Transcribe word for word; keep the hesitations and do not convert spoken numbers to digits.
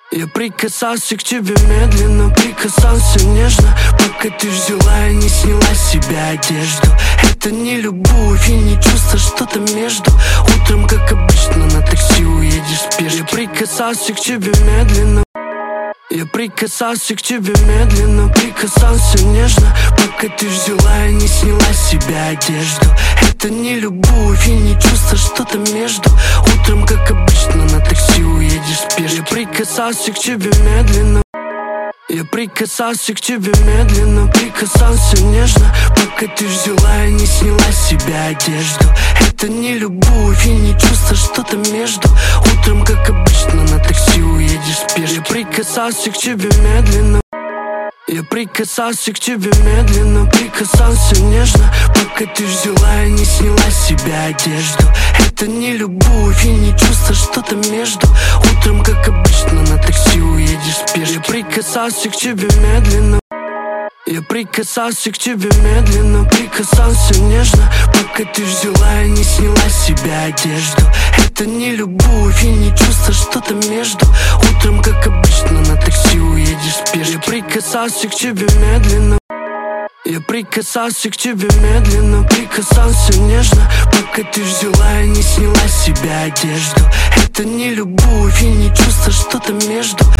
Я прикасался к тебе медленно, прикасался нежно, пока ты взяла и не сняла с себя одежду. Это не любовь и не чувство, что-то между. Утром, как обычно, на такси уедешь спешно. Я прикасался к тебе медленно. Я прикасался к тебе медленно, прикасался нежно, пока ты взяла и не сняла с себя одежду. Это не любовь и не чувство, что-то между. Утром, как обычно, на такси уедешь спешно. Я прикасался к тебе медленно. Я прикасался к тебе медленно, прикасался нежно, пока ты взяла и не сняла с себя одежду. Это не любовь и не чувство, что-то между. Утром, как обычно, на такси уедешь спешно. Я прикасался к тебе медленно. Я прикасался к тебе медленно, прикасался нежно, пока ты взяла и не сняла с себя одежду. Это не любовь и не чувство, что-то между. Утром, как обычно, на такси уедешь спешно. Я прикасался к тебе медленно. Я прикасался к тебе медленно, прикасался нежно, пока ты взяла и не сняла с себя одежду. Это не любовь и не чувство, что-то между. Утром, как обычно, на такси уедешь спешно. Я прикасался к тебе медленно. Я прикасался к тебе медленно, прикасался нежно, пока ты взяла и не сняла с себя одежду. Это не любовь и не чувство, что-то между.